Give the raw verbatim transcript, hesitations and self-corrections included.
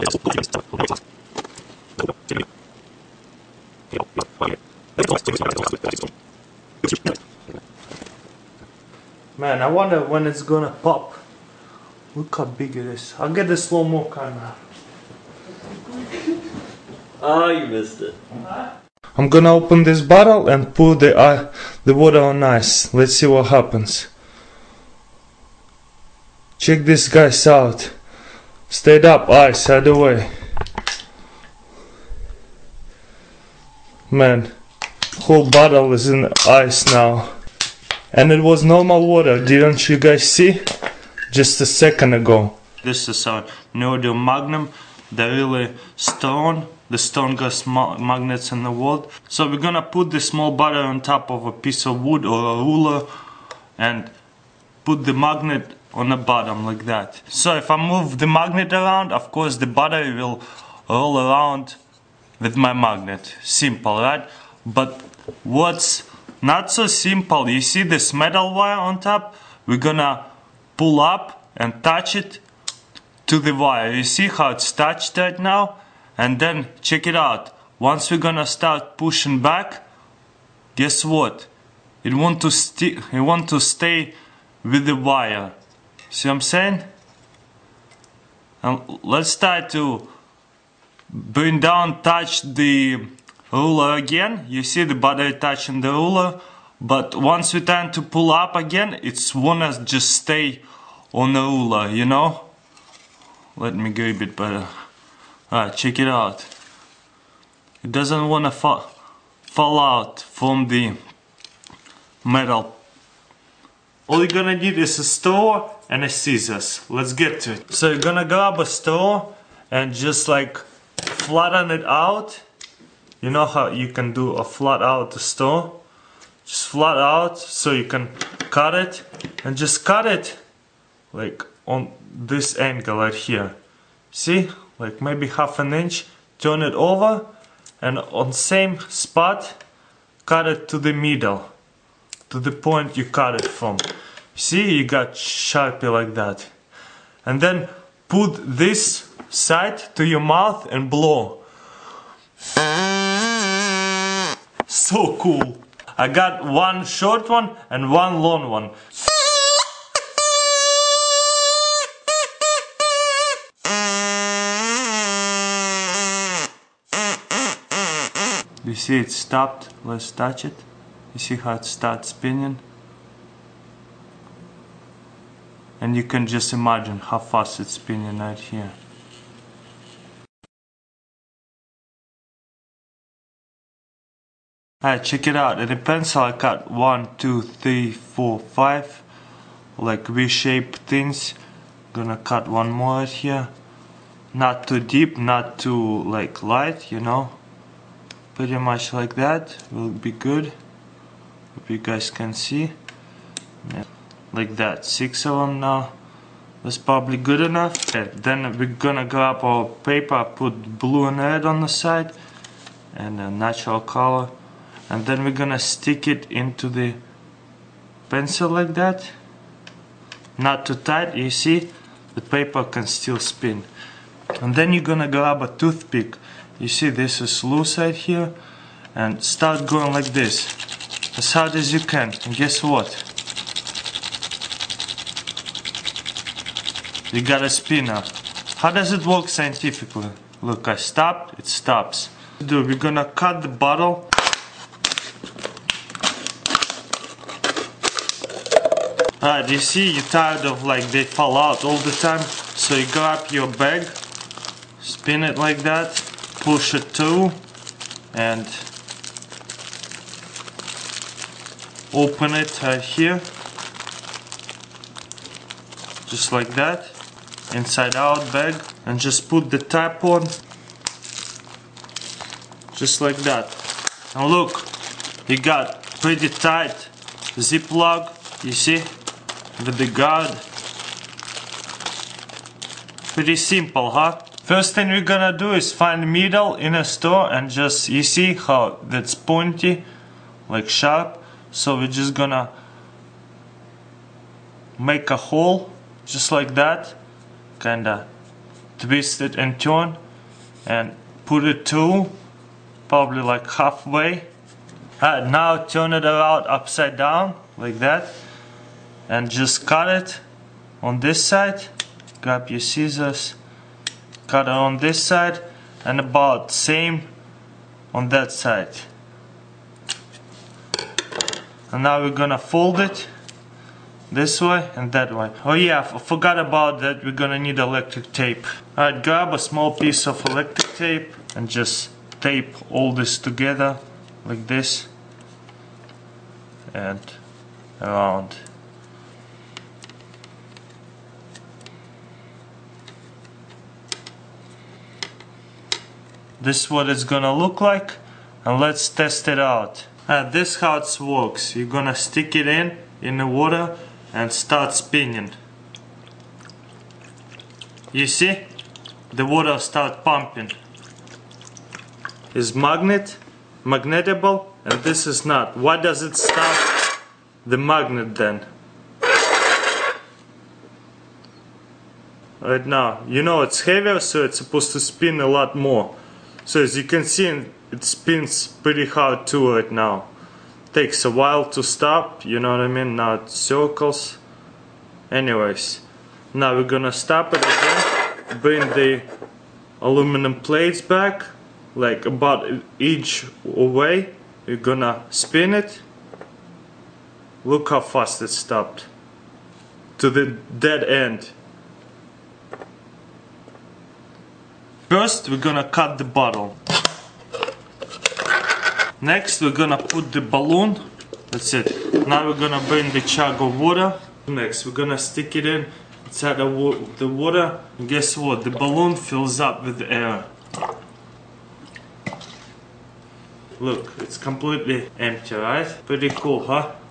Man, I wonder when it's gonna pop. Look how big it is. I'll get the slow-mo camera. Oh, you missed it. I'm gonna open this bottle and pour the uh, the water on ice. Let's see what happens. Check this guys out. Stayed up ice out the way. Man, whole bottle is in ice now. And it was normal water, didn't you guys see? Just a second ago. This is our neodymium magnum, the really stone, the strongest ma magnets in the world. So we're gonna put the small bottle on top of a piece of wood or a ruler and put the magnet on the bottom like that. So if I move the magnet around, of course the battery will roll around with my magnet. Simple, right? But what's not so simple, you see this metal wire on top? We're gonna pull up and touch it to the wire. You see how it's touched right now? And then check it out. Once we're gonna start pushing back, guess what? It want to sti it want to stay with the wire. See what I'm saying? And let's try to bring down, touch the ruler again. You see the battery touching the ruler, but once we try to pull up again, it's wanna just stay on the ruler, you know? Let me grab it better. Alright, check it out. It doesn't wanna fa fall out from the metal. All you're gonna need is a straw and a scissors. Let's get to it. So you're gonna grab a straw and just like flatten it out. You know how you can do a flat out straw? Just flat out so you can cut it and just cut it like on this angle right here. See? Like maybe half an inch. Turn it over and on same spot cut it to the middle. To the point you cut it from. See, you got Sharpie like that. And then put this side to your mouth and blow. So cool. I got one short one and one long one. You see it stopped. Let's touch it. You see how it starts spinning? And you can just imagine how fast it's spinning right here. Alright, check it out. In the pencil I cut one, two, three, four, five like V-shaped things. Gonna cut one more right here. Not too deep, not too like light, you know. Pretty much like that will be good. Hope you guys can see. Yeah. Like that, six of them now. That's probably good enough. Okay, then we're gonna grab our paper, put blue and red on the side and a natural color, and then we're gonna stick it into the pencil like that. Not too tight, you see, the paper can still spin. And then you're gonna grab a toothpick. You see this is loose right here, and start going like this as hard as you can. And guess what? You got a spinner. How does it work scientifically? Look, I stopped, it stops. Dude, we're gonna cut the bottle. Alright, you see, you're tired of like they fall out all the time. So you grab your bag, spin it like that, push it through, and open it right here. Just like that. Inside out bag, and just put the top on, just like that. And look, you got pretty tight zip plug, you see, with the guard. Pretty simple, huh? First thing we're gonna do is find the needle in a store and just, you see how that's pointy, like sharp. So we're just gonna make a hole, just like that. Kinda twist it and turn, and put it to probably like halfway. Uh, now turn it around upside down like that, and just cut it on this side. Grab your scissors, cut it on this side, and about same on that side. And now we're gonna fold it this way and that way. Oh yeah, I forgot about that. We're gonna need electric tape. Alright, grab a small piece of electric tape and just tape all this together like this and around. This is what it's gonna look like, and let's test it out. Uh, this is how it works. You're gonna stick it in in the water and start spinning. You see? The water start pumping. Is magnet magnetable, and this is not. Why does it stop the magnet then? Right now, you know it's heavier, so it's supposed to spin a lot more. So as you can see, it spins pretty hard too right now. Takes a while to stop, you know what I mean? Now it circles. Anyways, now we're gonna stop it again. Bring the aluminum plates back, like about an inch away. We're gonna spin it. Look how fast it stopped. To the dead end. First, we're gonna cut the bottle. Next, we're gonna put the balloon. That's it. Now we're gonna bring the jug of water. Next, we're gonna stick it in inside the, wa the water. And guess what? The balloon fills up with air. Look, it's completely empty, right? Pretty cool, huh?